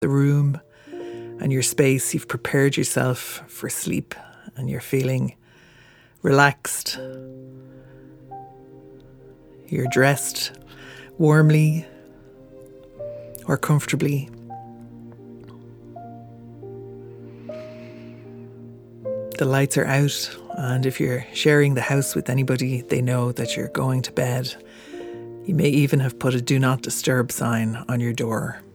the room and your space. You've prepared yourself for sleep and you're feeling relaxed. You're dressed warmly or comfortably. The lights are out, and if you're sharing the house with anybody, they know that you're going to bed. You may even have put a do not disturb sign on your door.